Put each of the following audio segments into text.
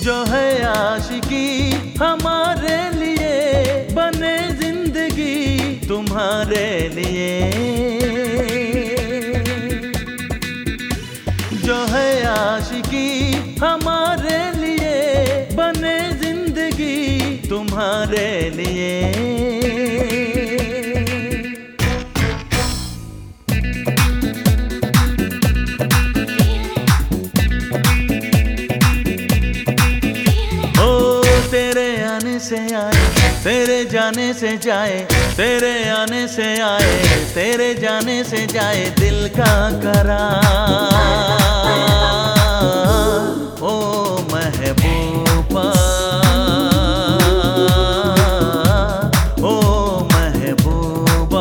जो है आशिकी हमारे लिए, बने जिंदगी तुम्हारे लिए। जो है आशिकी हमारे लिए, बने जिंदगी तुम्हारे लिए। से आए तेरे जाने से जाए, तेरे आने से आए तेरे जाने से जाए दिल का करार। ओ महबूबा, ओ महबूबा,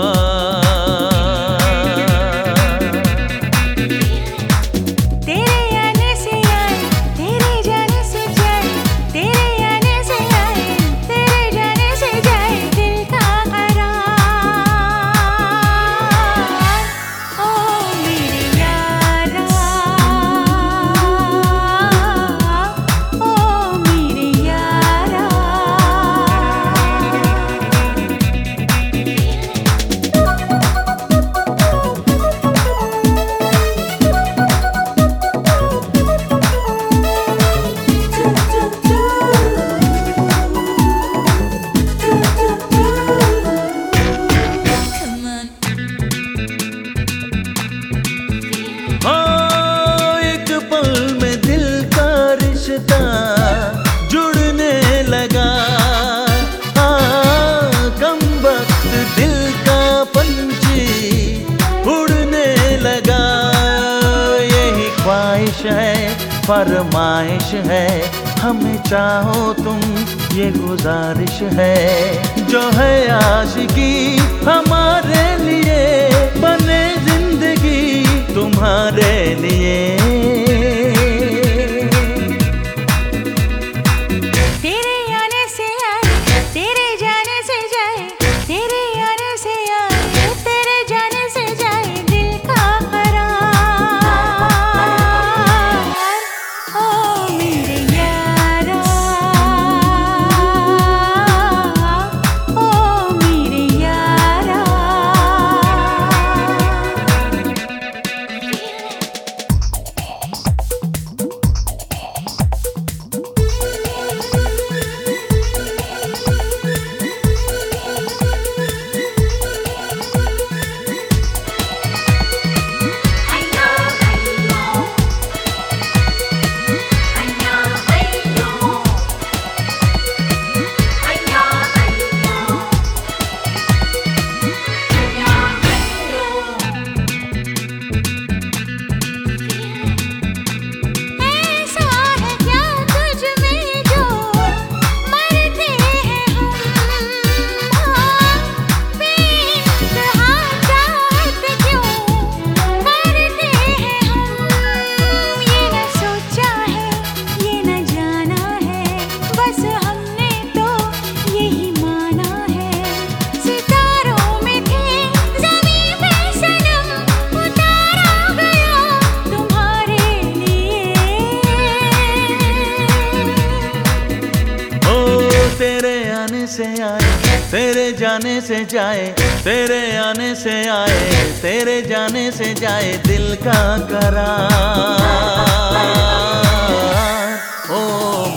तेरे आने से आए तेरे जाने से जाए, तेरे जुड़ने लगा। कम वक्त दिल का पंछी उड़ने लगा। यही ख्वाहिश है, फरमाइश है, हमें चाहो तुम ये गुजारिश है। जो है आशिकी हमारे लिए, बने जिंदगी तुम्हारे लिए। से आए तेरे जाने से जाए, तेरे आने से आए तेरे जाने से जाए दिल का करार। ओ